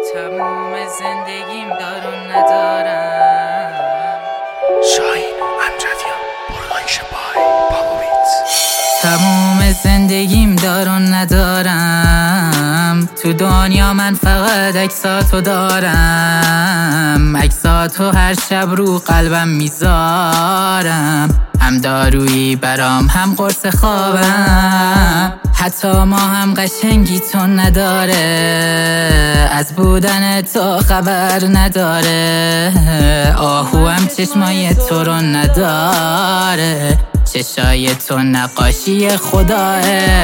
تموم زندگیم دار و ندارم. شاهین امجدیان برغایش بای بابویت. تموم زندگیم دار و ندارم. تو دنیا من فقط عکساتو دارم، عکساتو هر شب رو قلبم میذارم. هم دارویی برام هم قرص خوابم، حتی ما هم قشنگی تو نداره، از بودن تو خبر نداره. آهو هم چشمای تو رو نداره، چشای تو نقاشی خداه.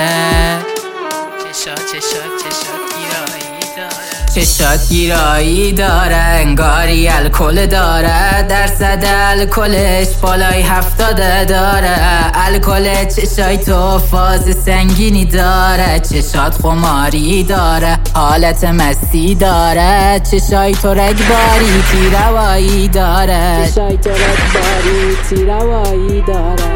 چشات گیرایی داره، انگاری الکل داره، درصد الکلش بالای 70 داره. الکل چشای تو فاز سنگینی داره، چشات خماری داره، حالت مستی داره. چشای تو رگباری تیروایی داره، چشای تو رگباری تیروایی داره.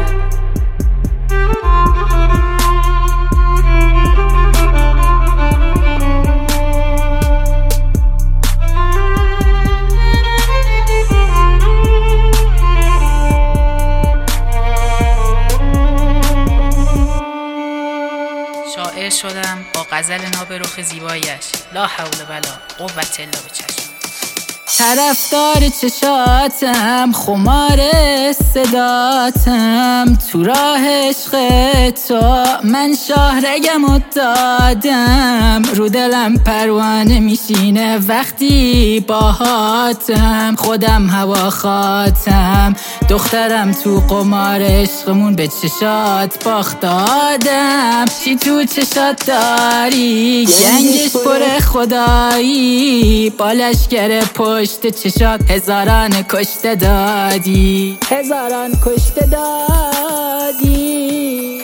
شاعر شدم با غزل نابرخ زیبایش، لا حول ولا قوت الا بالله. طرفدار چشاتم، خمار صداتم، تو راه عشق تو من شاهرگمو دادم. رو دلم پروانه میشینه وقتی باهاتم، خودم هوا خاتم، دخترم تو قمار عشقمون به چشات باخت دادم. چی تو چشات داری گنگش پر خدایی، بالشگر پشت چشات هزاران کشته دادی، هزاران کشته دادی.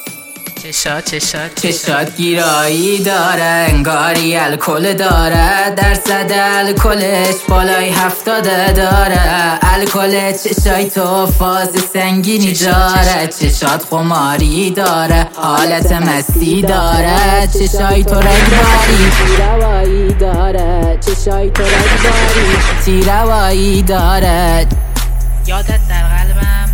چشات گیرایی داره، انگاری الکل داره، درصد الکلش بالای 70 داره. الکل چشای تو فاز سنگینی داره، چشات خماری داره، حالت مستی داره. چشای تو رگباری تیروایی داره، چشای تو رگباری تیروایی داره. یادت در قلبم